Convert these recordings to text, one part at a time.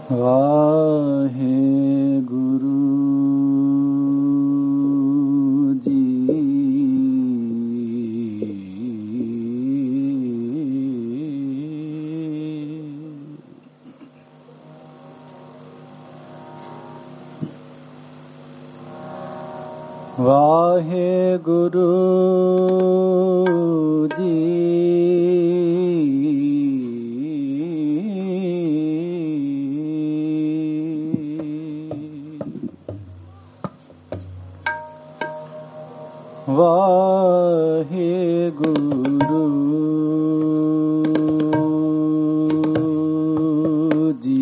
ਵਾਹਿਗੁਰੂ ਜੀ। ਵਾਹਿਗੁਰੂ ਜੀ। ਵਾਹਿਗੁਰੂ ਜੀ।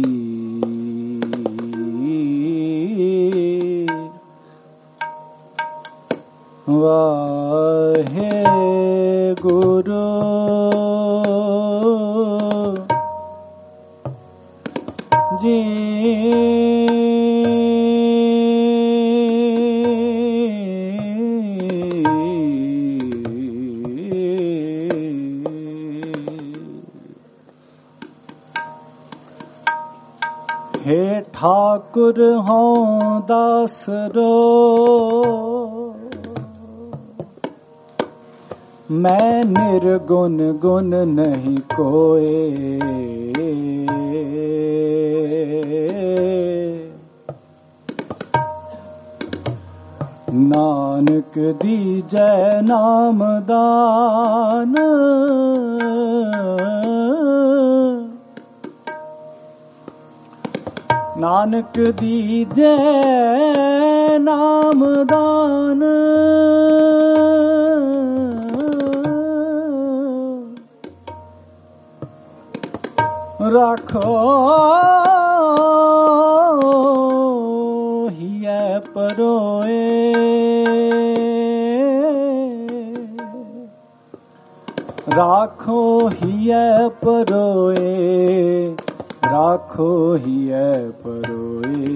ਵਾਹਿਗੁਰੂ ਜੀ। हे ठाकुर हों दासरो, मैं निर्गुण गुण नहीं कोए। नानक दीजै नाम दान, नानक दीजै नाम दान। राखो हिय परोए, राखो हिय परोए, राखो हिय परोए।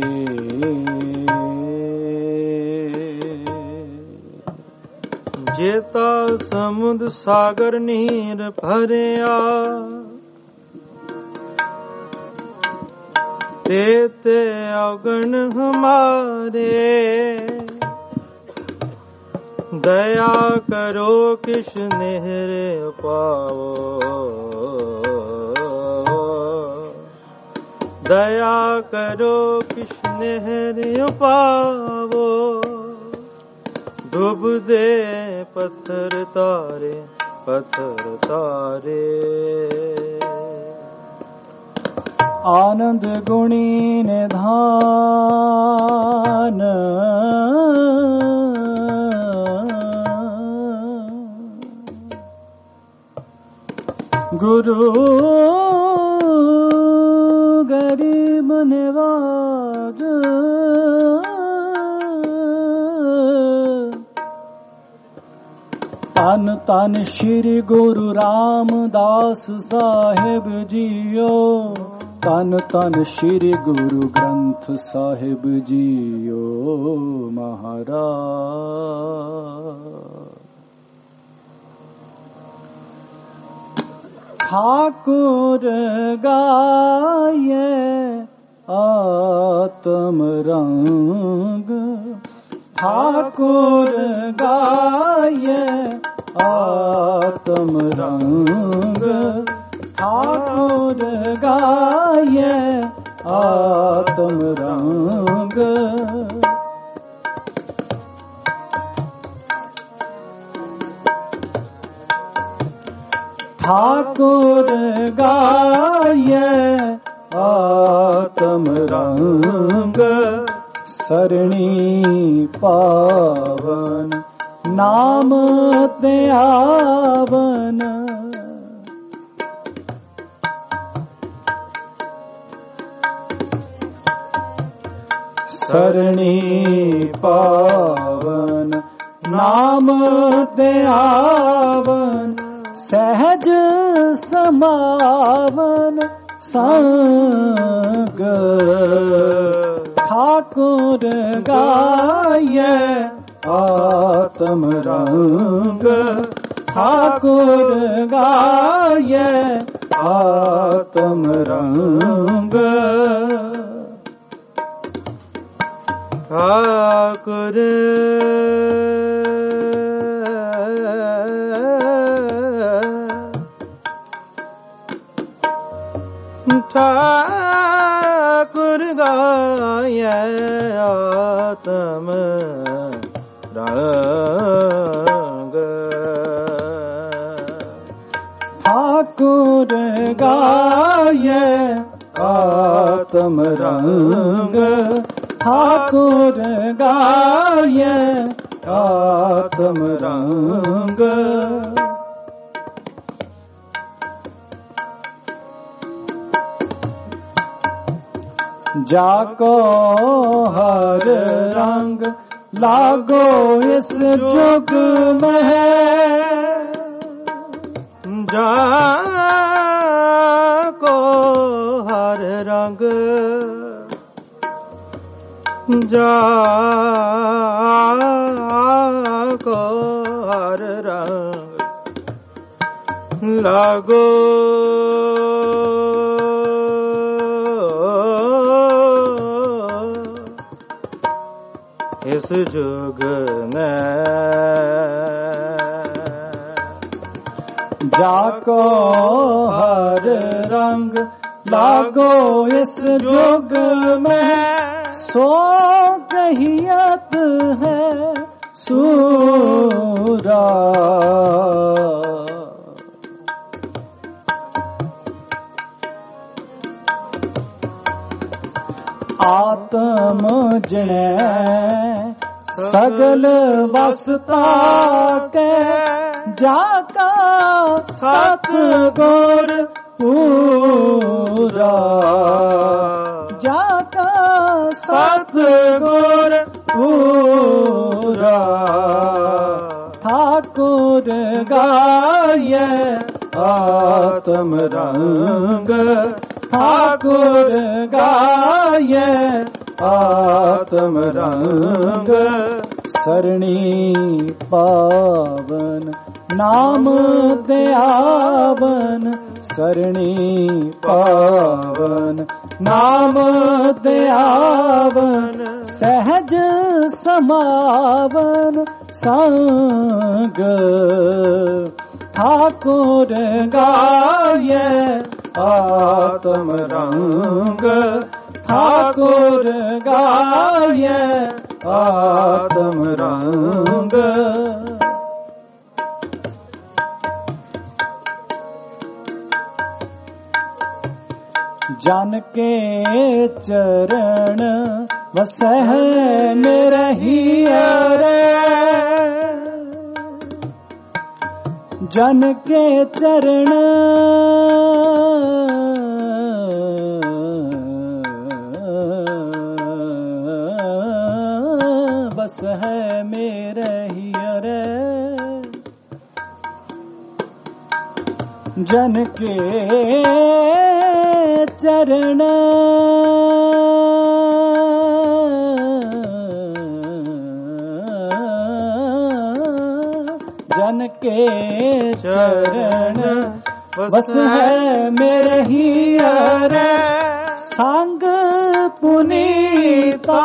जेता समुद्र सागर नीर भरिया, तेते अगन हमारे। दया करो किस नेहर पावो, दया करो किस नेहर पावो। डूब दे पत्थर तारे, पत्थर तारे। आनंद गुणी निधान, गुरु गरीब निवाज। तन तन श्री गुरु रामदास साहिब जीओ, तन तन श्री गुरु ग्रंथ साहिब जीओ महाराज। ठाकुर गाये आत्म रंग, ठाकुर गाये आत्म रंग, ठाकुर गाये आत्म रंग। ठाकुर गाये आत्म रंग। सरणी पावन नाम ते आवन, सरणी पावन नाम ते आवन। सहज समावन संग, ठाकुर गाये आत्म रंग। ठाकुर गाये आत्म रंग। ठाकुर ठाकुर गाये आत्म रंग ठाकुर गाये आत्म रंग ठाकुर गाये आत्म रंग जाको हर रंग लागो इस जुग में जाको हर रंग जाको हर रंग लागो इस जुग में जाको हर रंग लागो इस जुग में सो कहियत है सूरा आत्म जने सगल वसता के जाका सतगुर पूरा जाका सतगुर पूरा ठाकुर गाये आत्म रंग ठाकुर गाये आत्म रंग सरणी पावन नाम दयावन सरणी पावन नाम दयावन सहज समावन संग ठाकुर गाये आत्म रंग ठाकुर गाये आत्म रंग जन के चरण वसह में रहिया रे जन के चरण बस है मेरे हियरे जन के चरण जन के चरण बस है मेरे हियरे संग पुनीता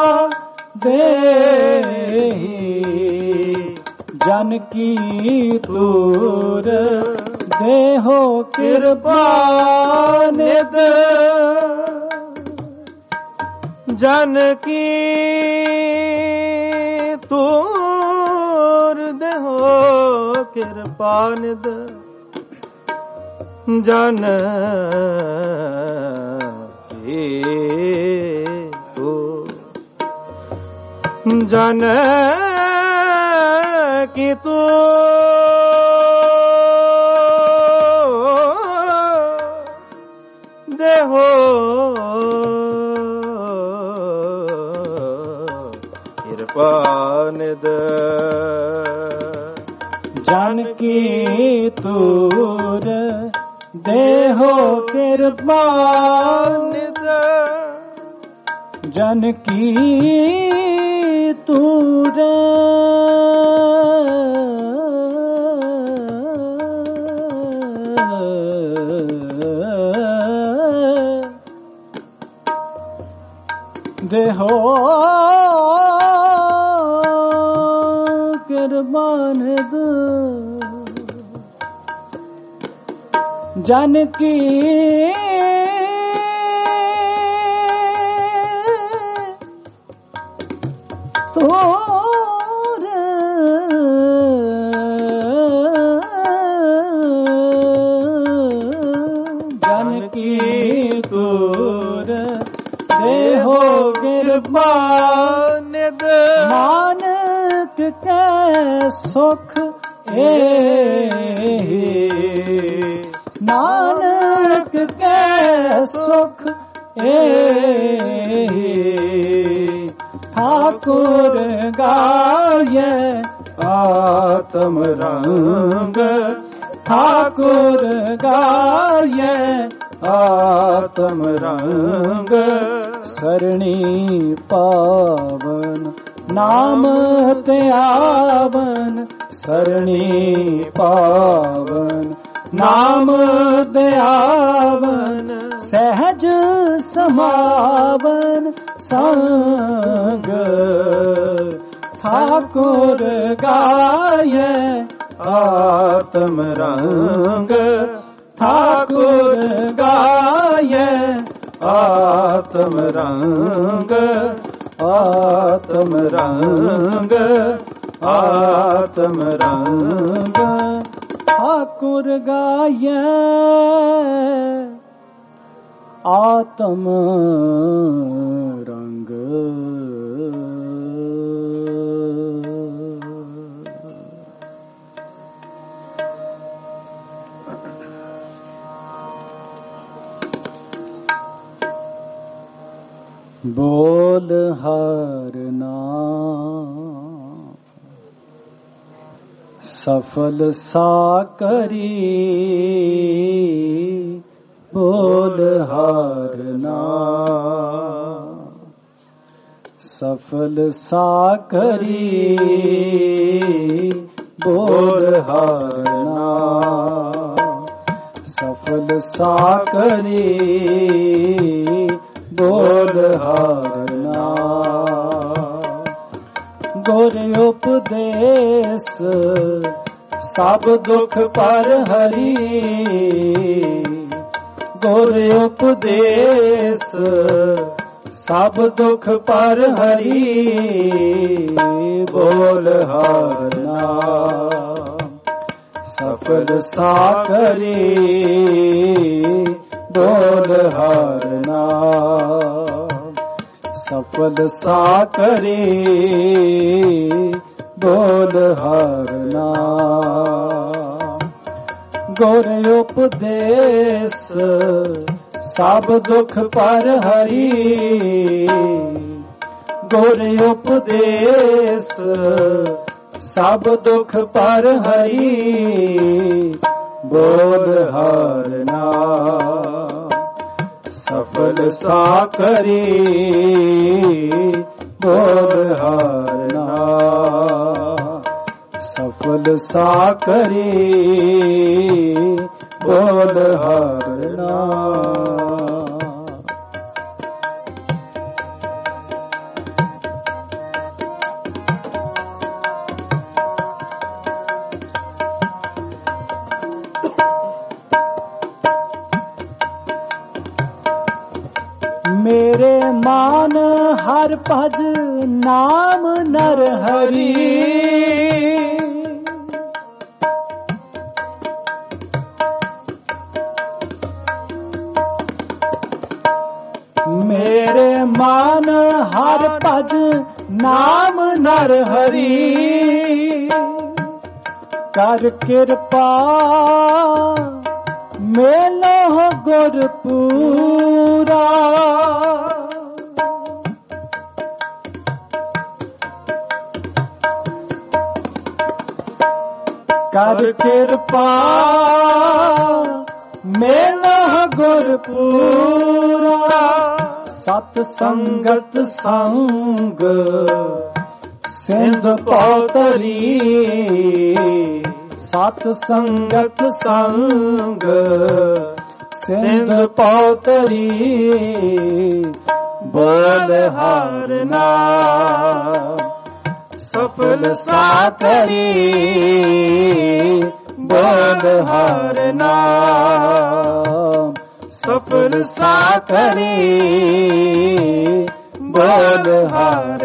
देहि जन की तूर देहो कृपा निद जन की तूर देहो कृपा निद जन की जन की तू देहो कृपा निद जन की तूर देहो कृपा निद जन की तूर देहो मानद जन की तोर जन की तोर देहो गिरबानिद मानक के सुख नानक के सुख ठाकुर गाये आत्म रंग ठाकुर गाये आत्म रंग सरणी पावन नाम ते आवन सरणी पावन नाम दयावन सहज समावन संग ठाकुर गाये आत्म रंग ठाकुर गाये आत्म रंग आत्म रंग आत्म रंग ठाकुर गाये आत्म रंग बोल हर नाम सफल साकरी बोल हर नाम सफल साकरी बोल हर नाम सफल साकरी बोल हर नाम गुर उपदेश सब दुख पर हरि गुर उपदेश सब दुख पर हरि बोल हर नाम सफल साकरी बोल हर नाम सफल साकरी बोल हर नाम गुर उपदेश सब दुख पर हरि गुर उपदेश सब दुख पर हरि बोल हर नाम सफल साकरी बोल हर नाम सफल साकरी बोल हर नाम मेरे मान हर भज नाम नर हरि मेरे मान हर भज नाम नर हरि कर कृपा मेलो गुर पूरा कर कृपा मेलो गुर पूरा सत संगत संग सिंध पौतरी सत संगत संग सिंध पौतरी बोल हर नाम सफल साकरी बोल हर नाम, सफल साकरी बोल हर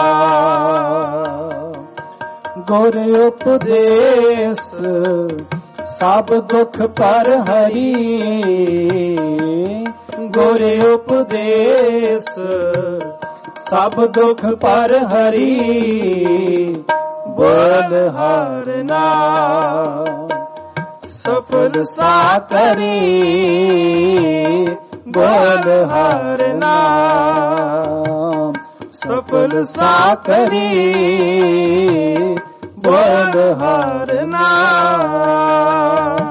नाम। गुर उपदेश सब दुख पर हरी, गुर उपदेश सब दुख पर हरी बोल हर नाम, सफल साकरी बोल हर नाम, सफल साकरी बोल हर नाम।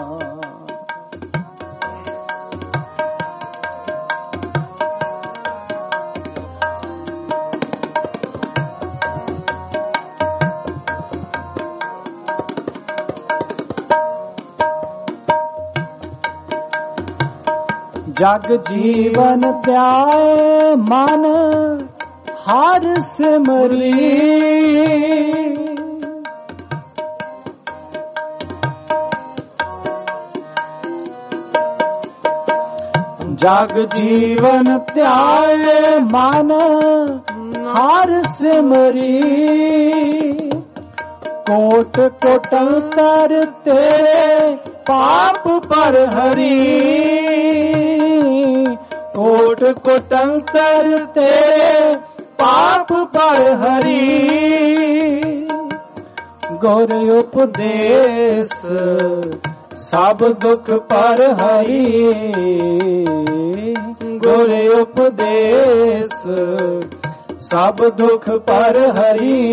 जग जीवन त्याए मन हर सिमरी, जग जीवन त्याए मन हर सिमरी, कोट कोटंतर तेरे पाप पर हरी, कोट कोटंतर तेरे पाप पर हरी, गुर उपदेश सब दुख पर हरी, गुर उपदेश सब दुख पर हरी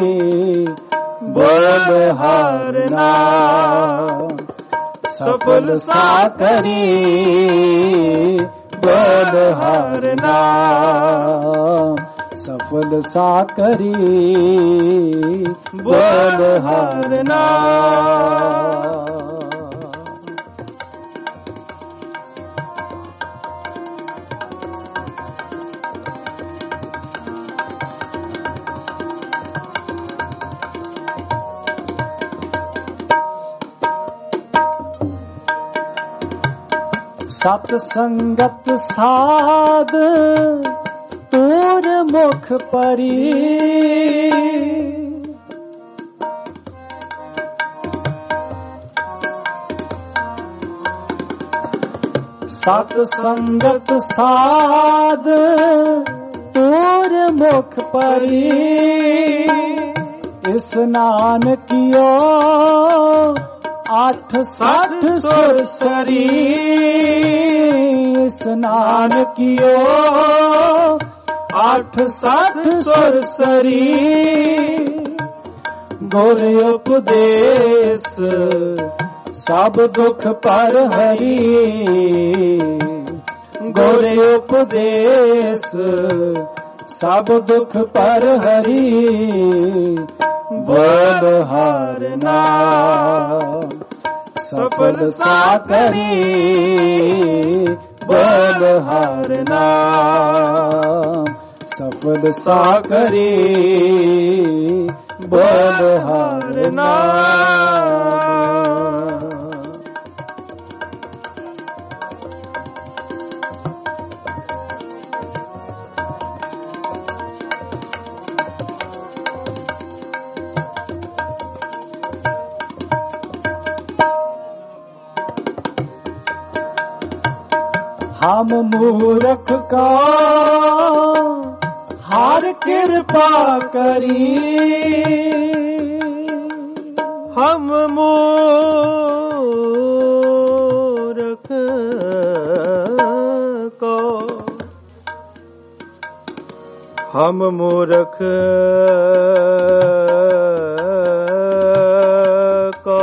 बोल हर नाम, सफल साकरी बोल हर नाम, सफल साकरी बोल हर नाम। सत संगत साध तूर मुख परी, सत संगत साध तूर मुख परी, स्नानकियो आठ साठ सुरसरी, स्नान कियो आठ साठ सुरसरी, गुर उपदेश सब दुख पर हरी, गुर उपदेश सब दुख पर हरी बोल हर नाम, सफल साकरी बोल हर नाम, सफल साकरी बोल हर नाम। हम मूर्ख का हर कृपा करी, हम मूर्ख को, हम मूर्ख को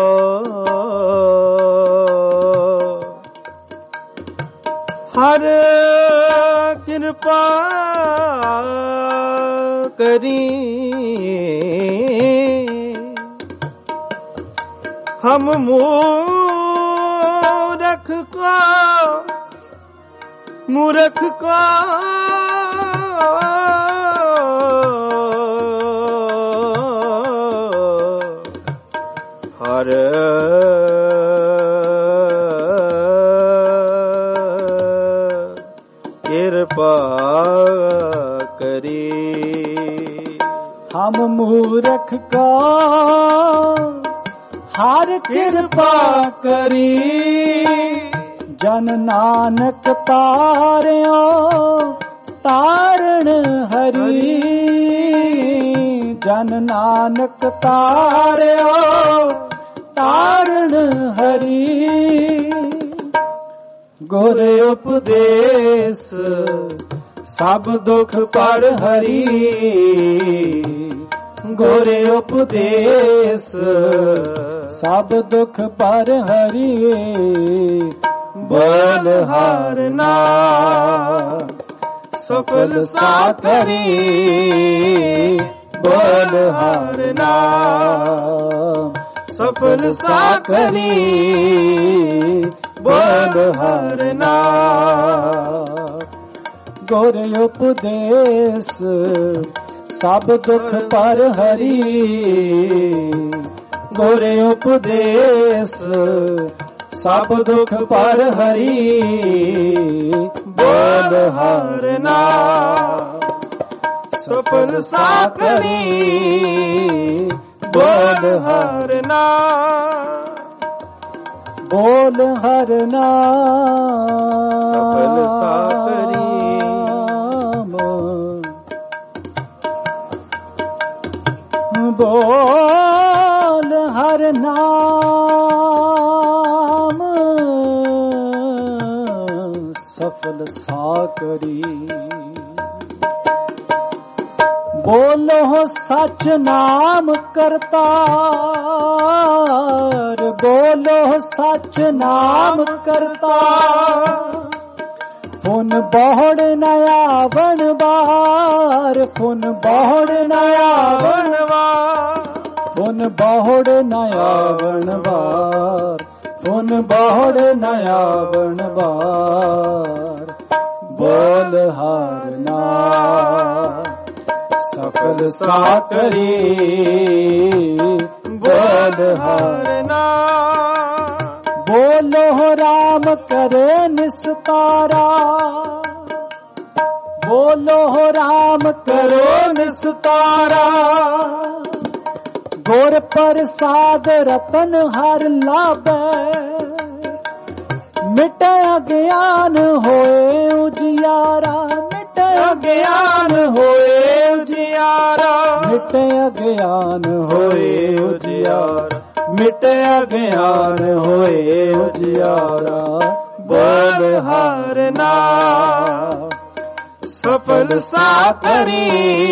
हर कृपा करी, हम मूर्ख को ਕਿਰਪਾ ਕਰੀ। ਹਮ ਮੂਰਖ ਕਾ ਹਰ ਕਿਰਪਾ ਕਰੀ। ਜਨ ਨਾਨਕ ਤਾਰਿਓ ਤਾਰਨ ਹਰੀ। ਜਨ ਨਾਨਕ ਤਾਰਿਓ ਤਾਰਨ ਹਰੀ। ਗੁਰ ਉਪਦੇਸ ਸਭ ਦੁਖ ਪਰ ਹਰੀ। ਗੁਰ ਉਪਦੇਸ ਸਭ ਦੁਖ ਪਰ ਹਰੀ। ਬੋਲ ਹਰ ਨਾਮ ਸਫਲ ਸਾਕਰੀ। ਬੋਲ ਹਰ ਨਾਮ ਸਫਲ ਸਾਕਰੀ। ਬੋਲ ਹਰ ਨਾਮ। ਗੁਰ ਉਪਦੇਸ ਸਭ ਦੁਖ ਪਰ ਹਰੀ। ਗੁਰ ਉਪਦੇਸ ਸਭ ਦੁਖ ਪਰ ਹਰੀ। ਬੋਲ ਹਰ ਨਾਮ ਸਫਲ ਸਾਕਰੀ। ਬੋਲ ਹਰ ਨਾਮ। ਬੋਲ ਹਰ ਨਾਮ ਸਫਲ ਸਾਕਰੀ। ਬੋਲ ਹਰ ਨਾਮ ਸਫਲ ਸਾਕਰੀ। ਬੋਲੋ ਸਚ ਨਾਮ ਕਰਤਾਰ। ਬੋਲੋ ਸਚ ਨਾਮ ਕਰਤਾਰ। ਫੁਨ ਬਹੁੜ ਨ ਆਵਣ ਬਾਰ। ਫੁਨ ਬਹੁੜ ਨ ਆਵਣ ਬਾਰ। ਫੁਨ ਬਹੁੜ ਨ ਆਵਣ ਬਾਰ। ਫੁਨ ਬਹੁੜ ਨ ਆਵਣ ਬਾਰ। ਬੋਲ ਹਰ ਨਾਮ ਸਫਲ ਸਾਕਰੀ। ਬੋਲ ਹਰ ਨਾਮ। ਬੋਲੋ ਰਾਮ ਕਰੇ ਨਿਸਤਾਰਾ। ਬੋਲੋ ਰਾਮ ਕਰੋ ਨਿਸਤਾਰਾ। ਗੁਰ ਪ੍ਰਸਾਦ ਰਤਨ ਹਰ ਲਾਭੈ। ਮਿਟੈ ਅਗਿਆਨ ਹੋਏ ਉਜਿਆਰਾ। ਮਿਟੈ ਅਗਿਆਨ ਹੋਏ ਉਜਿਆਰਾ। ਮਿਟੈ ਅਗਿਆਨ ਹੋਏ ਉਜਿਆਰਾ। ਮਿਟੈ ਅਗਿਆਨ ਹੋਏ ਉਜਿਆਰਾ। ਬੋਲ ਹਰ ਨਾਮ ਸਫਲ ਸਾਕਰੀ।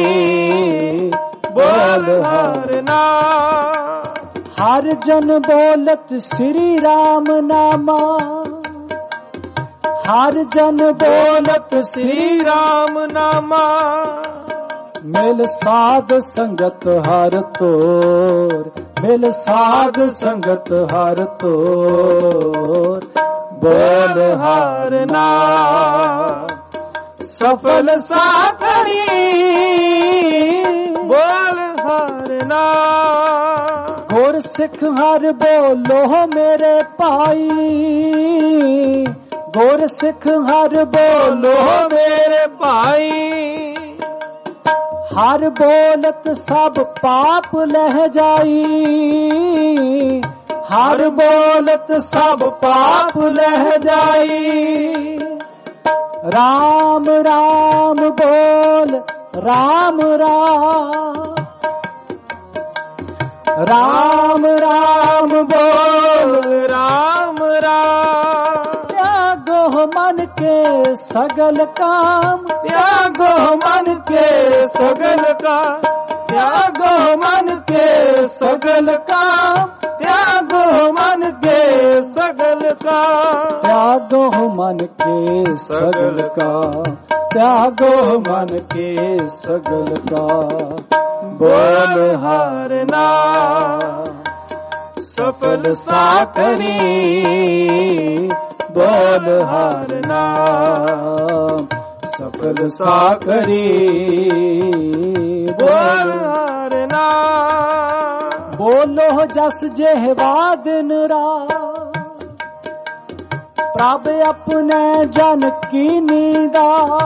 ਬੋਲ ਹਰ ਨਾਮ। ਹਰ ਜਨ ਬੋਲਤ ਸ੍ਰੀ ਰਾਮ ਨਾਮਾ। ਹਰ ਜਨ ਬੋਲਤ ਸ੍ਰੀ ਰਾਮ ਨਾਮਾ। ਮਿਲ ਸਾਧ ਸੰਗਤ ਹਰ ਤੋਰ। ਮਿਲ ਸਾਧ ਸੰਗਤ ਹਰ ਤੋਰ। ਬੋਲ ਹਰ ਨਾਮ ਸਫਲ ਸਾਕਰੀ। ਬੋਲ ਹਰ ਨਾਮ। ਗੁਰ ਸਿੱਖ ਹਰ ਬੋਲੋ ਮੇਰੇ ਭਾਈ। ਗੁਰ ਸਿੱਖ ਹਰ ਬੋਲੋ ਮੇਰੇ ਭਾਈ। ਹਰ ਬੋਲਤ ਸਭ ਪਾਪ ਲਹਿ ਜਾਈ। ਹਰ ਬੋਲਤ ਸਭ ਪਾਪ ਲਹਿ ਜਾਈ। ਰਾਮ ਰਾਮ ਬੋਲ ਰਾਮ ਰਾਮ। ਰਾਮ ਰਾਮ ਬੋਲ ਰਾਮ ਰਾਮ। त्यागो मन के सगल काम। त्यागो मन के सगल काम। त्यागो मन के सगल काम। त्यागो मन के सगल काम। त्यागो मन के सगल काम। त्यागो मन के सगल काम। बोल हर नाम सफल साकरी। बोल हर नाम सफल साकरी। बोल हर नाम। बोलो जस जेहवा दिन रात प्रभ अपने जन की नीदा,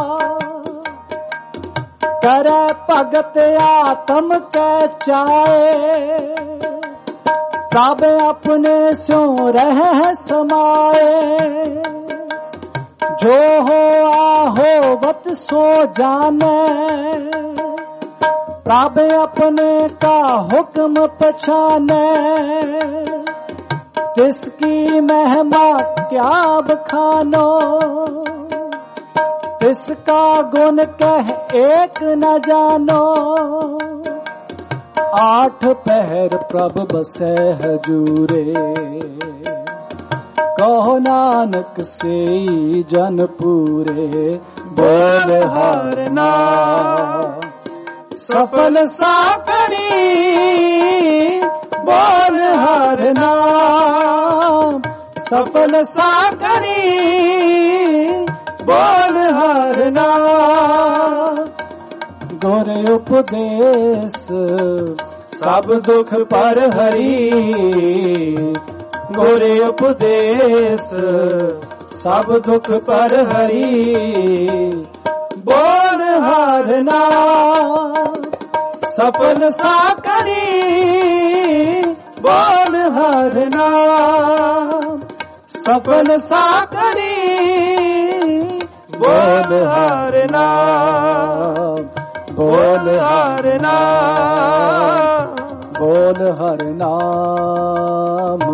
करे भगत आत्म के चाए। प्रभ अपने स्यों रह समाए, जो हो होवत सो जाने। प्रभ अपने का हुक्म पछाने, किसकी महिमा क्या बखानो। किसका गुण कह एक न जानो, आठ पहर प्रभ बसे हजूरे। कहो नानक से जन पूरे, बोल हर नाम सफल साकरी। बोल हर नाम सफल साकरी, बोल हर नाम। गुर उपदेश सब दुख पर हरी, गुर उपदेश सब दुख पर हरी। बोल हर नाम सफल साकरी, बोल हर नाम सफल साकरी। बोल हर नाम, बोल हर नाम, बोल हर नाम।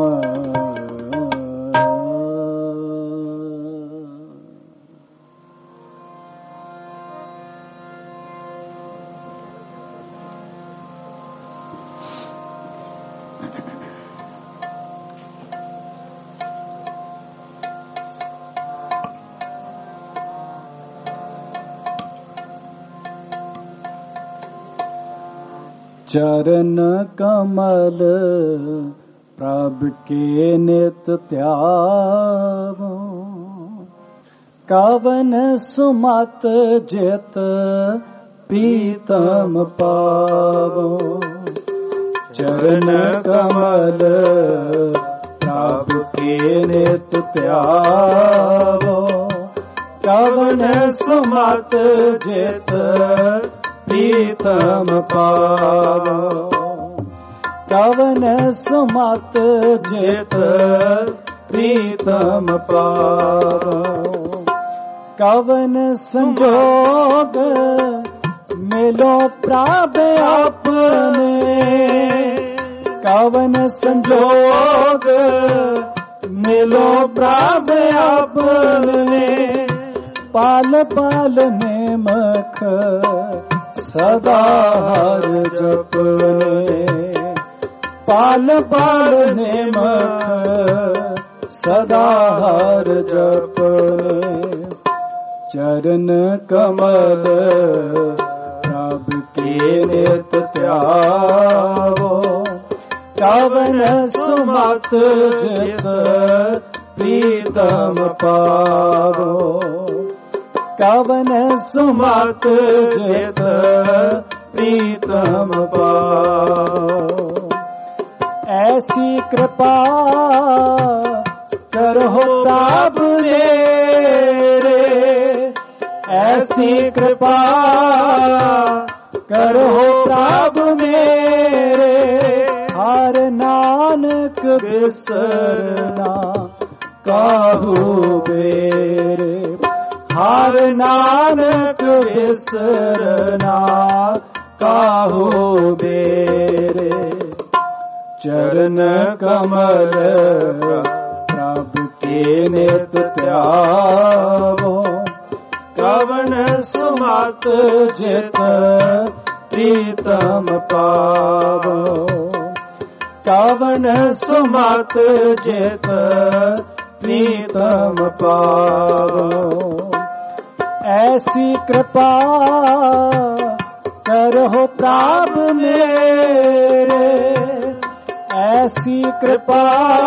चरण कमल प्रभ के नित त्यागो, कवन सुमत जित प्रीतम पावो। चरण कमल प्रभ के नित त्यागो, कवन सुमत जित प्रीतम पावो। कवन सुमत जित प्रीतम पावो। कवन संजोग मिलो प्रभ अपने, कवन संजोग मिलो प्रभ अपने। पाल पाल नेमख सदा हर जपने, पाल पाल नेमख सदा हर जपने। चरण कमल प्रभ के नित त्यागो, कवन सुमत जित प्रीतम पावो। कवन सुमत जित प्रीतम पावो। ऐसी कृपा करहो प्रभ मेरे, ऐसी कृपा करहो प्रभ मेरे। हर नानक बिसरना काहू बेरे, हर नानक बिसरना काहू बेरे। चरण कमल प्रभ के नित त्यागो, कवन सुमत जित प्रीतम पावो। कवन सुमत जित प्रीतम पावो। ऐसी कृपा करहो प्रभ मेरे, ऐसी कृपा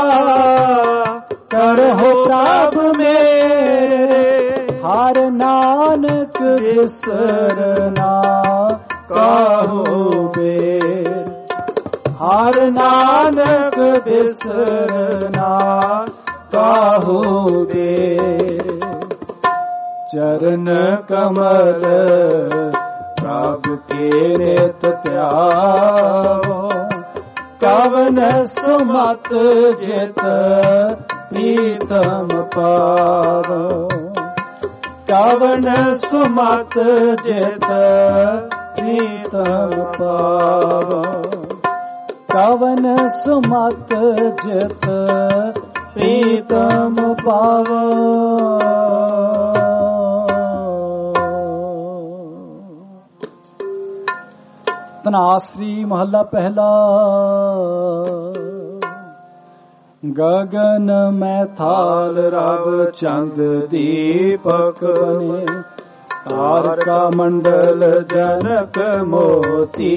करहो प्रभ मेरे। हर नानक बिसरना काहू बेर, हर नानक बिसरना काहूगे। चरण कमल प्रभु के नित त्यागो, कवन सुमत जित प्रीतम पावो। कवन सुमत जित प्रीतम पावो। कवन सुमत जित प्रीतम पावो। तनाश्री महला पहला। गगन में थाल रब चंद दीपक बने, तारका मंडल जनक मोती।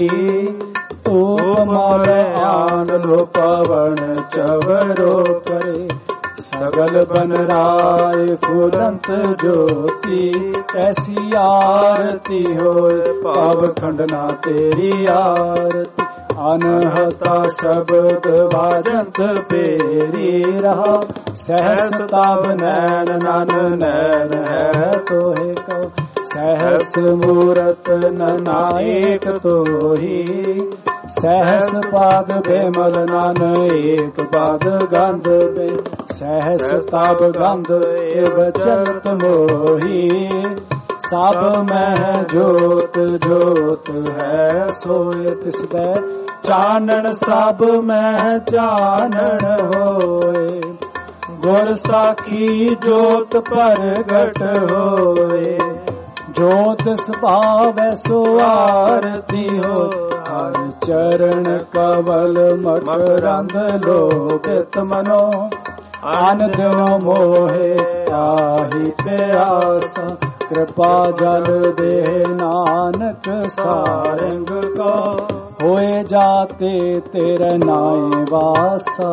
मोरे आन लो पवन चवरो करे, सगल बन राय फुलंत ज्योति। ऐसी आरती होए पाव खंडना तेरी आरती। अनहता शब्द बाजंत पेरी रहा, सहस ताब नैन नन नैन है तोहे कहो। सहस मूरत ननायक तोही, सहस पाद बेमल नन एक पाद गंध बे। सहस ताब गंध एव चलत मोही, सब में जोत जोत है सोए तिसदै। चानन सब में चानन होए, गुर साखी जोत प्रगट होए। जोत स्वभाव सो आरती हो, हर चरण कवल मकरंद लोभित मनो। आन दिनो मोहे ताहि प्यासा, कृपा जल दे नानक सारंग को। होए जाते तेरे नाए वासा।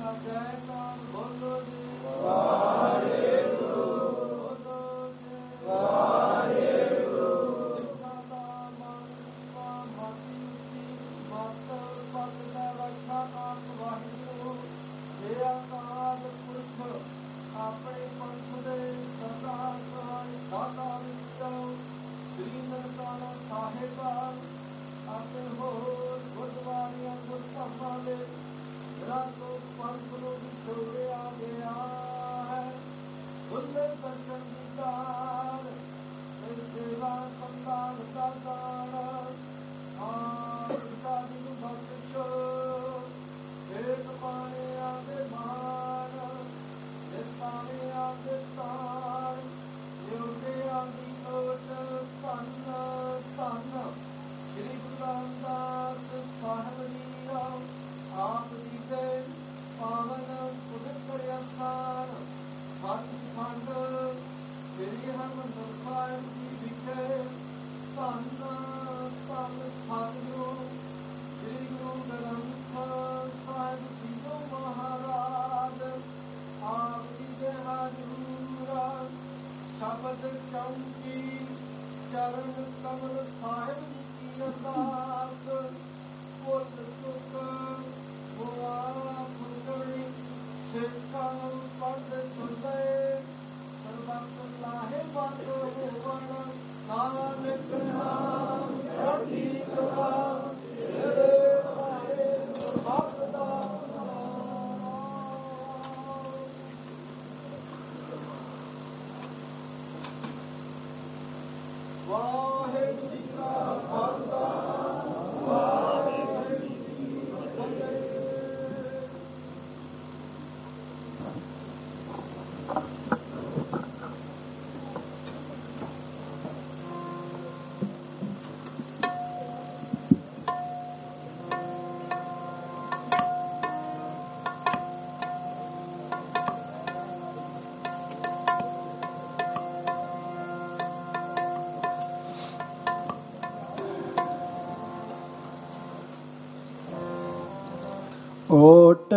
ਓਟ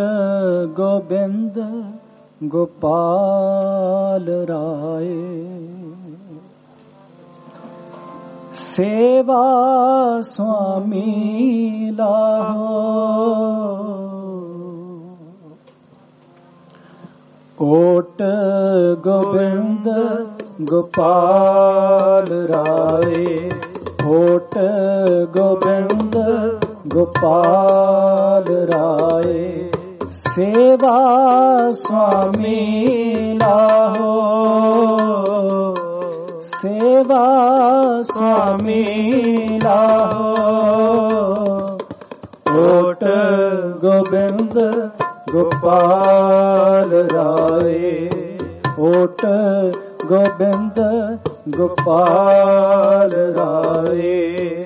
ਗੋਬਿੰਦ ਗੋਪਾਲ ਰਾਏ, ਸੇਵਾ ਸੁਆਮੀ ਲਾਹੋ। ਓਟ ਗੋਬਿੰਦ ਗੋਪਾਲ ਰਾਏ, ਓਟ ਗੋਬਿੰਦ ਗੋਪਾਲ ਰਾਏ, ਸੇਵਾ ਸੁਆਮੀ ਲਾਹੋ, ਸੇਵਾ ਸੁਆਮੀ ਲਾਹੋ। ਓਟ ਗੋਬਿੰਦ ਗੋਪਾਲ ਰਾਏ, ਓਟ ਗੋਬਿੰਦ ਗੋਪਾਲ ਰਾਏ।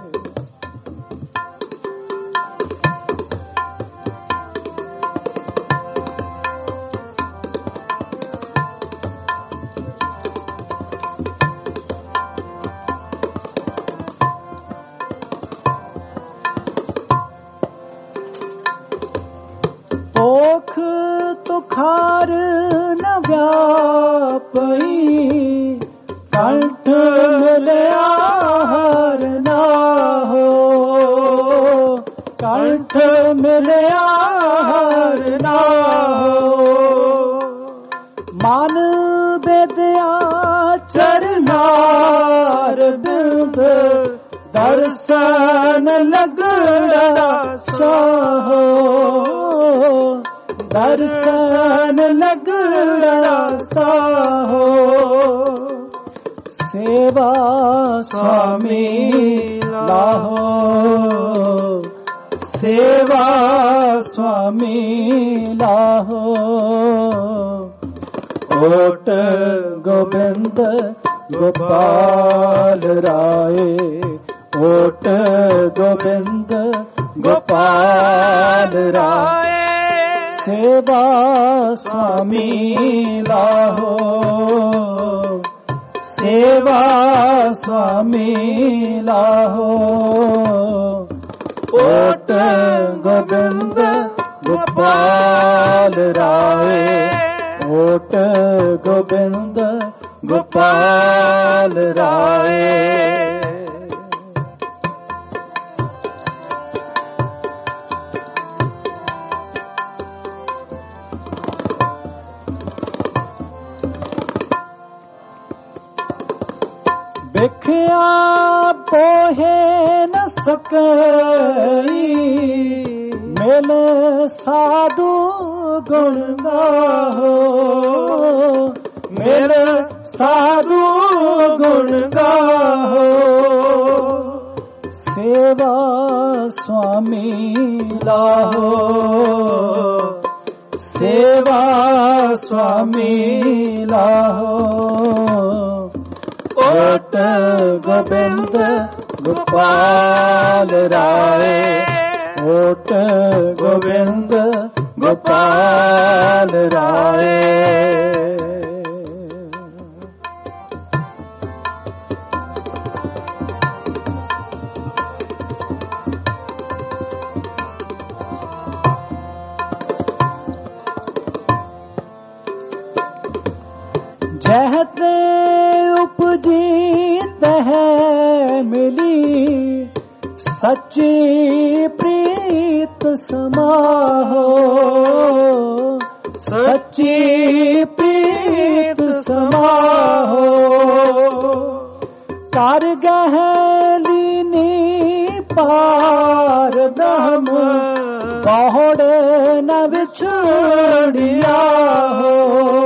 ਭੁਖ ਤੁਖਾਰ ਨ ਵਿਆਪਈ, ਕੰਠ ਮਿਲਿਆ ਹਰ ਨਾਹੋ, ਕੰਠ ਮਿਲਿਆ ਹਰ ਨਾਹੋ। ਮਨ ਬੇਦਿਆ ਚਰਨਾਰ ਬਿੰਦ, ਦਰਸ਼ਨ ਲਗੜਾ ਸਾਹੋ, ਦਰਸ਼ਨ ਲਗੜਾ ਸਾਹੋ। ਸੇਵਾ ਸੁਆਮੀ ਲਾਹੋ, ਸੇਵਾ ਸੁਆਮੀ ਲਾਹੋ। ਓਟ ਗੋਬਿੰਦ ਗੋਪਾਲ ਰਾਏ, ਓਟ ਗੋਬਿੰਦ ਗੋਪਾਲ ਰਾਏ, ਸੇਵਾ ਸੁਆਮੀ ਲਾਹੋ, ਸੇਵਾ ਸੁਆਮੀ ਲਾਹੋ। ਓਟ ਗੋਬਿੰਦ ਗੋਪਾਲ ਰਾਏ ਓਟ ਗੋਬਿੰਦ ਗੋਪਾਲ ਰਾਏ। ਵੇਖਿਆ ਪੋਹੇ ਨ ਸਕਈ ਮਿਲ ਸਾਧੂ ਗੁਣ ਗਾਹੋ, ਮਿਲ ਸਾਧੂ ਗੁਣ ਗਾਹੋ। ਸੇਵਾ ਸੁਆਮੀ ਲਾਹੋ, ਸੇਵਾ ਸੁਆਮੀ ਲਾਹੋ। ਓਟ ਗੋਬਿੰਦ ਗੋਪਾਲ ਰਾਏ ਓਟ ਗੋਬਿੰਦ ਗੋਪਾਲ ਰਾਏ। ਜਹ ਤੇ ਉਪਜੀ ਤਹ ਮਿਲੀ ਸੱਚੀ ਪ੍ਰੀਤ ਸਮਾਹੋ, ਸੱਚੀ ਪ੍ਰੀਤ ਸਮਾਹੋ। ਕਰ ਗਹਿ ਲੀਨੀ ਪਾਰ ਬ੍ਰਹਮ ਬਹੁੜ ਨ ਵਿਛੜਿਆ ਹੋ,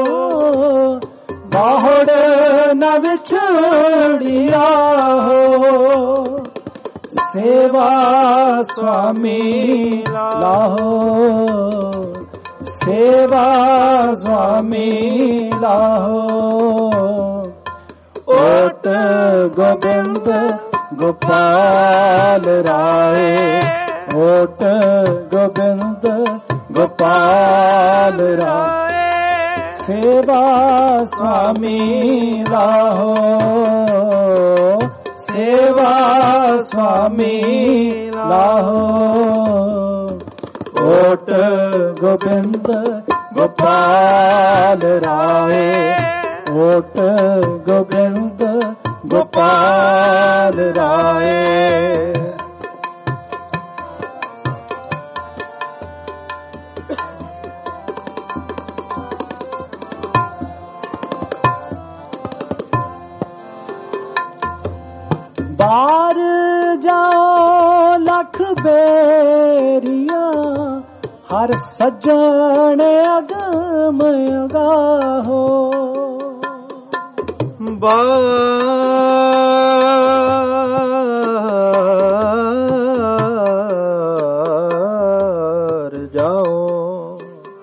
ਬਹੁੜ ਨ ਵਿਛੜਿਆ ਹੋ। ਸੇਵਾ ਸੁਆਮੀ ਲਾਹੋ, ਸੇਵਾ ਸੁਆਮੀ ਲਾਹੋ। ਓਟ ਗੋਬਿੰਦ ਗੋਪਾਲ ਰਾਏ ਓਟ ਗੋਬਿੰਦ ਗੋਪਾਲ ਰਾਏ। ਸੇਵਾ ਸੁਆਮੀ ਲਾਹੋ, ਸੇਵਾ ਸੁਆਮੀ ਲਾਹੋ। ਓਟ ਗੋਬਿੰਦ ਗੋਪਾਲ ਰਾਏ ਓਟ ਗੋਬਿੰਦ ਗੋਪਾਲ ਰਾਏ। ਬਾਰ ਜਾਓ ਲੱਖ ਬੇਰੀਆਂ ਹਰ ਸੱਜਣ ਅਗਮ ਅਗਾਹੋ। ਬਾਰ ਜਾਓ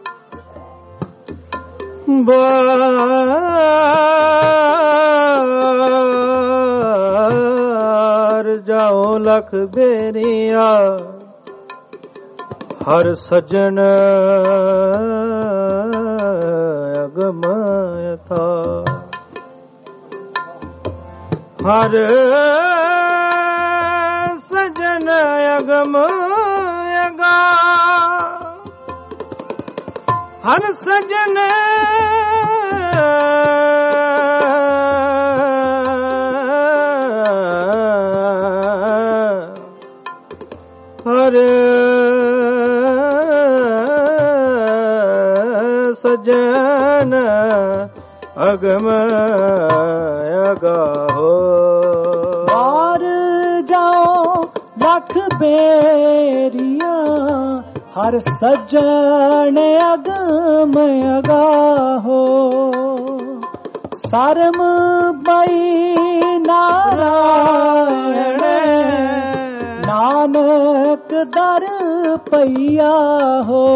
ਜਾਓ ਲਖ ਬੇਰੀਆ ਹਰ ਸਜਣ ਅਗਮ ਯਥਾ। ਹਰ ਸਜਣ ਅਗਮ ਅਗਾ ਹਰ ਸਜਣ ਹਰ ਸਜਣ ਅਗਮ ਅਗਾਹੋ। ਬਾਰ ਜਾਓ ਲੱਖ ਬੇਰੀਆਂ ਹਰ ਸਜਣ ਅਗਮ ਅਗਾਹੋ। ਸਰਮ ਬਈ ਨਾਰਾਇਣ ਨਾਨਕ ਦਰ ਪਈਆ ਹੋ।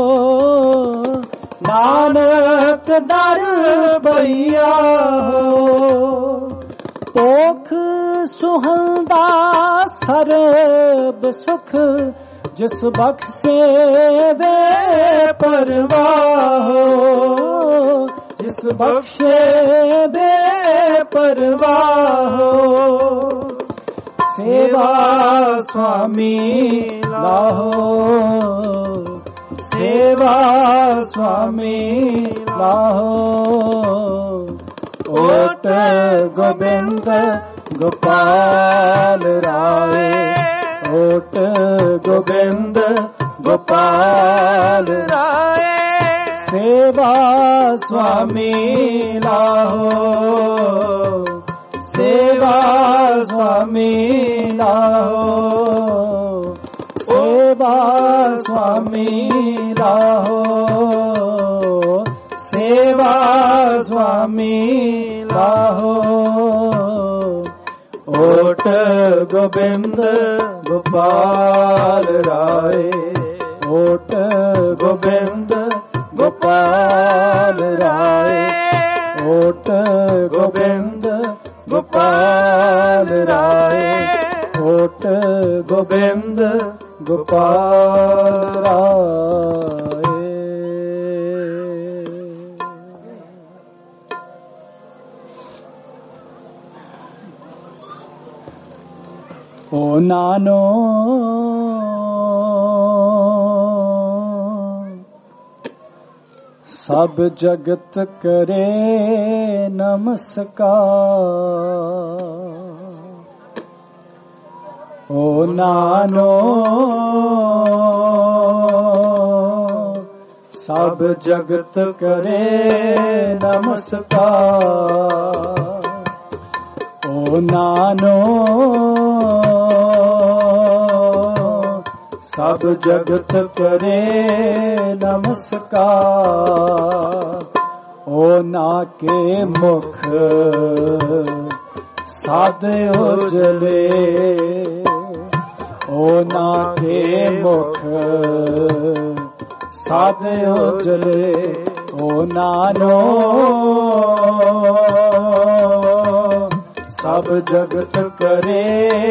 ਨਾਨਕ ਦਰ ਪਈਆ ਹੋ। ਪੋਖ ਸੁਹੰਦਾ ਸਰਬ ਸੁਖ ਜਿਸ ਬਖਸ਼ੇ ਵੇ ਪਰਵਾਹੋ। ਜਿਸ ਬਖਸ਼ੇ ਵੇ ਪਰਵਾਹੋ। ਸੇਵਾ ਸੁਆਮੀ ਲਾਹੋ सेवा स्वामी लाहो ओट गोविंद गोपाल राय ओट गोविंद गोपाल राय सेवा स्वामी लाहो सेवा स्वामी लाहो सेवा स्वामी लाहो सेवा स्वामी लाहो ओट गोविंद गोपाल राय ओट गोविंद गोपाल राय ओट गोविंद गोपाल राय ओट गोविंद गोपाल राय। ओ नानो सब जगत करे नमस्कार ओ नानो सब जगत करे नमस्कार ओ नानो सब जगत करे नमस्कार ओ ना के मुख साध उजले ओ ना के मुख साध उजले ओ नानो सब जगत करे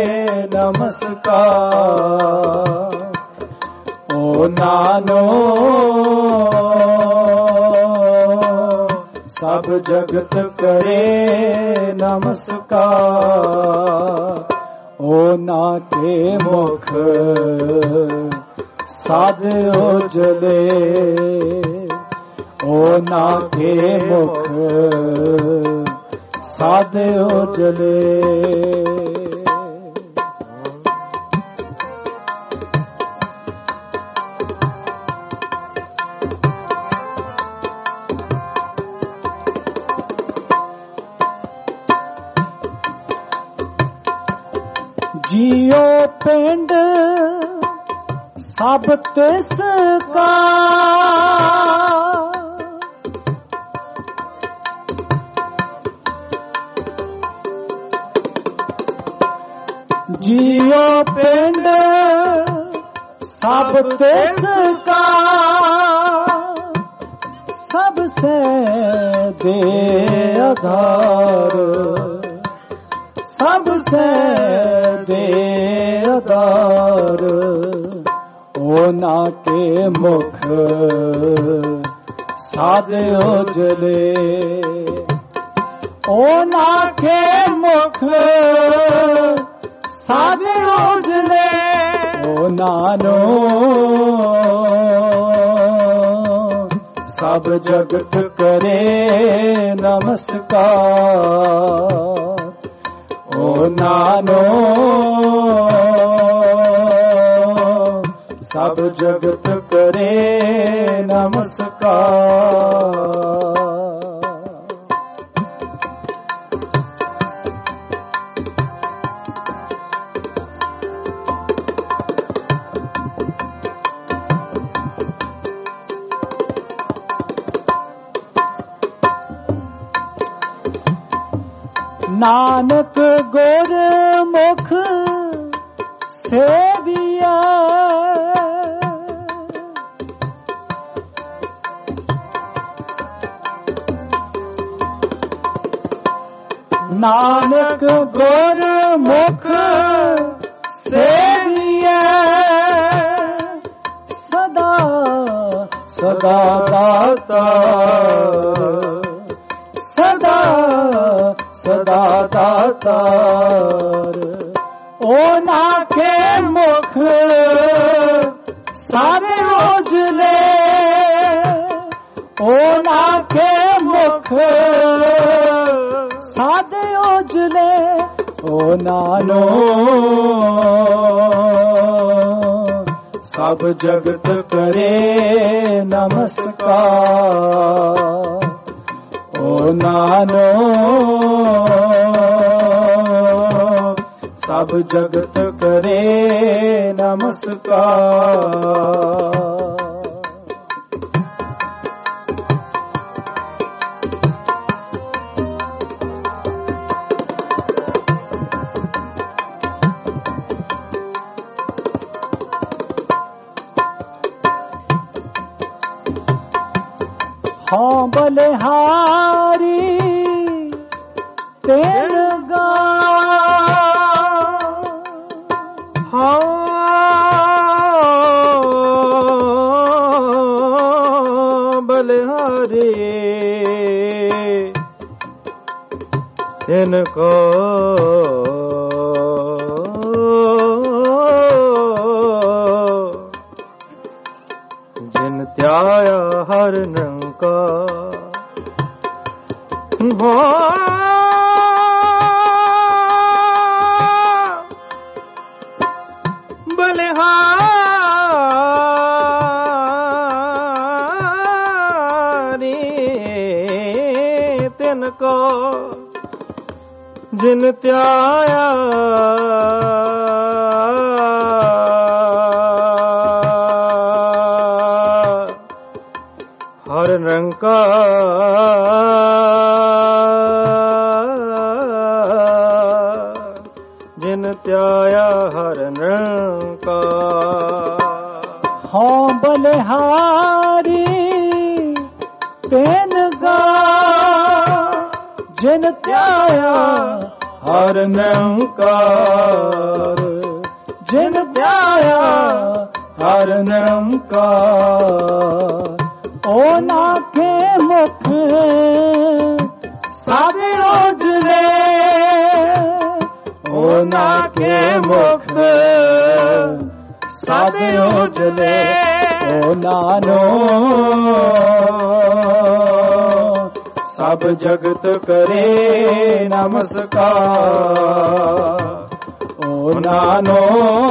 नमस्कार ओ नानो सब जगत करे नमस्कार ओ ना के मुख साध उजले ओ ना के मुख साध उजले जियो पिंड सब तिस का जियो पिंड सब तिस का सबसे दे आधार सबसे दे आधार ओ ना के मुख साध उजले ओ ना के मुख साध उजले ओ नानो सब जगत करे नमस्कार ओ नानो सब जगत करे नमस्कार नानक गुर मुख सेविया नानक गुर मुख सेविया सदा सदा दाता सदा सदा दातार ओ ना के मुख सारे उजले ਕੇ ਮੁਖ ਸਾਧੇ ਉਜਲੇ ਓ ਨਾਨੋ ਸਭ ਜਗਤ ਕਰੇ ਨਮਸਕਾਰ ਓ ਨਾਨੋ ਸਭ ਜਗਤ ਕਰੇ ਨਮਸਕਾਰ ਹਾਂ ਬਲਿਹਾਰੀ ਤੇਨ ਗਾ ਹਾਂ ਬਲਿਹਾਰੀ ਤੇਨ ਕੋ ਜਿਨ ਧਿਆਇਆ ਹਰ ਬਲਿਹਾਰੀ ਤਿਨ ਕੋ ਜਿਨ ਧਿਆਇਆ ਹਰ ਨਿਰੰਕਾਰ ਜਿਨ ਧਿਆਇਆ ਹਰ ਨਿਰੰਕਾਰ ਹਾਂ ਬਲਿਹਾਰੀ ਤੈਨ ਗਾ ਜਿਨ ਧਿਆਇਆ ਹਰ ਨਿਰੰਕਾਰ ਜਿਨ ਧਿਆਇਆ ਹਰ ਨਿਰੰਕਾਰ ਓ ਨਾਖੇ ਮੁਖ ਸਾਧੇ ਉਜਲੇ ਓ ਨਾਖੇ ਮੁਖ ਸਾਧੇ ਉਜਲੇ ਓ ਨਾਨੋ ਸਭ ਜਗਤ ਕਰੇ ਨਮਸਕਾਰ ਓ ਨਾਨੋ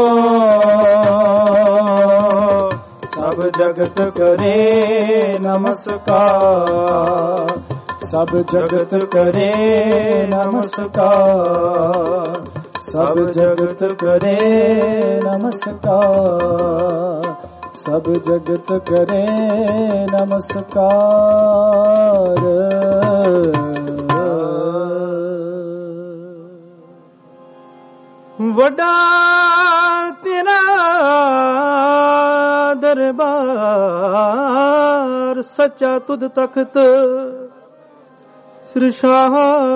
ਸਭ ਜਗਤ ਕਰੇ ਨਮਸਕਾਰ ਸਭ ਜਗਤ ਕਰੇ ਨਮਸਕਾਰ ਸਭ ਜਗਤ ਕਰੇ ਨਮਸਕਾਰ ਸਭ ਜਗਤ ਕਰੇ ਨਮਸਕਾਰ ਵੱਡਾ ਤੇਰਾ ਦਰਬਾਰ ਸੱਚਾ ਤੁਧ ਤਖਤ ਸਿਰਸ਼ਾਹ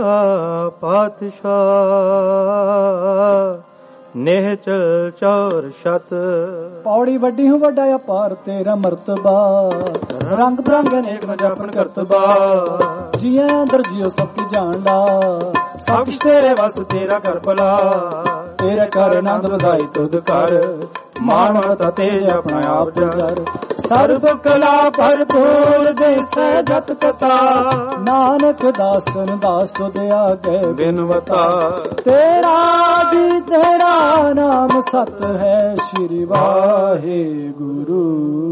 ਪਾਤਸ਼ਾਹ ਨਿਹਚਲ ਚੌਰ ਸ਼ਤ ਪੌੜੀ ਵੱਡੀ ਹੂੰ ਵੱਡਾ ਅਪਾਰ ਤੇਰਾ ਮਰਤਬਾ ਰੰਗ ਬਰੰਗ ਅਨੇਕ ਨ ਜਾਪਨ ਕਰਤਬਾ ਜੀਆਂ ਅੰਦਰ ਜਿਉ ਸਭ ਕੀ ਜਾਣ ਲਾ ਸਭ ਕੁਛ ਤੇਰੇ ਵਸ ਤੇਰਾ ਕਰ ਭਲਾ ਤੇਰੇ ਕਰ ਆਨੰਦ ਵਧਾਈ ਤੁਧ ਕਰ ਮਾਨ ਮਤਾ ਤੇ ਆਪਣਾ ਆਪ ਜਰ ਸਰਬ ਕਲਾ ਭਰਪੂਰ ਦੇਸੈ ਜਤ ਕਥਾ ਨਾਨਕ ਦਾਸਨ ਦਾਸ ਤੁਧ ਆਗੇ ਬਿਨਵਤਾ ਤੇਰਾ ਜੀ ਤੇਰਾ ਨਾਮ ਸਤ ਹੈ ਸ਼੍ਰੀ ਵਾਹਿਗੁਰੂ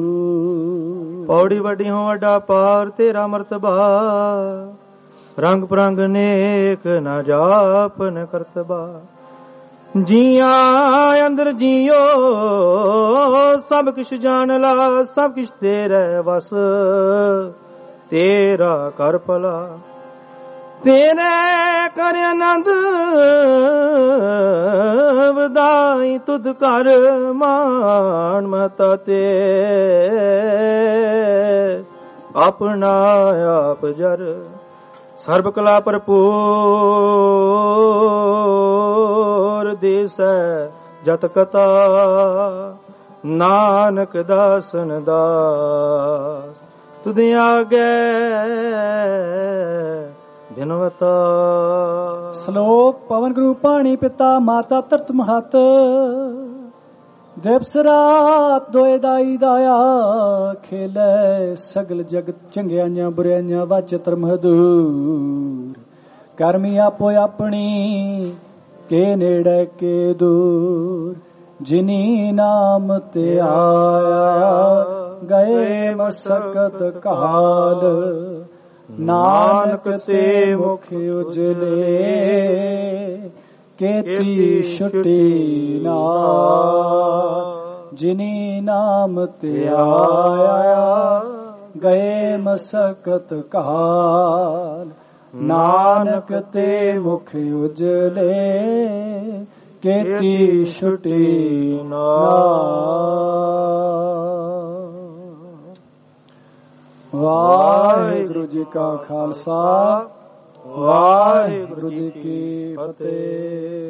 ਪੌੜੀ ਵੱਡੀ ਹੋ ਵੱਡਾ ਪਾਰ ਤੇਰਾ ਮਰਤਬਾ ਰੰਗ ਪ੍ਰੰਗ ਨੇਕ ਨਾ ਜਾਪ ਨ ਕਰਤਬਾ ਜੀਆਂ ਅੰਦਰ ਜੀਓ ਸਭ ਕੁਛ ਜਾਣ ਲਾ ਸਭ ਕੁਛ ਤੇਰੇ ਵਸ ਤੇਰਾ ਕਰ ਭਲਾ ਤੇਰੇ ਕਰ ਆਨੰਦ ਵਧਾਈ ਤੁਧ ਕਰ ਮਾਨ ਮਤਾ ਤੇ ਆਪਣਾ ਆਪ ਜਰ ਸਰਬ ਕਲਾ ਭਰਪੂਰ ਦੇਸੈ ਜਤ ਕਥਾ ਨਾਨਕ ਦਾਸਨ ਦਾਸ ਤੁਧ ਆਗੇ ਬਿਨਵਤਾ ਸਲੋਕ ਪਵਨ ਗੁਰੂ ਪਾਣੀ ਪਿਤਾ ਮਾਤਾ ਧਰਤ ਮਹਤ ਦਿਵਸ ਰਾਤ ਦੋਏ ਦਾਈ ਦਾਇਆ ਖੇਲੇ ਸਗਲ ਜਗਤ ਚੰਗਿਆਈਆਂ ਬੁਰਿਆਈਆਂ ਵਾਚਤਰ ਮਹਦੂਰ ਕਰਮੀ ਆਪੋ ਆਪਣੀ ਕੇ ਨੇੜੇ ਕੇ ਦੂਰ ਜਿਨੀ ਨਾਮ ਤੇ ਆਇਆ ਗਏ ਮਸਕਤ ਕਾਲ ਨਾਨਕ ਤੇ ਮੁਖ ਉਜਲੇ ਕੇਤੀ ਛੁਟੀ ਨਾ ਜਿਨੀ ਨਾਮ ਤੇ ਆਇਆ ਗਏ ਮਸਕਤ ਕਾਲ ਨਾਨਕ ਤੇ ਮੁਖ ਉਜਲੇ ਕੇਤੀ ਛੁਟੀ ਨਾ। ਵਾਹਿਗੁਰੂ ਜੀ ਕਾ ਖਾਲਸਾ ਵਾਹਿਗੁਰੂ ਜੀ ਕੀ ਫਤਿਹ।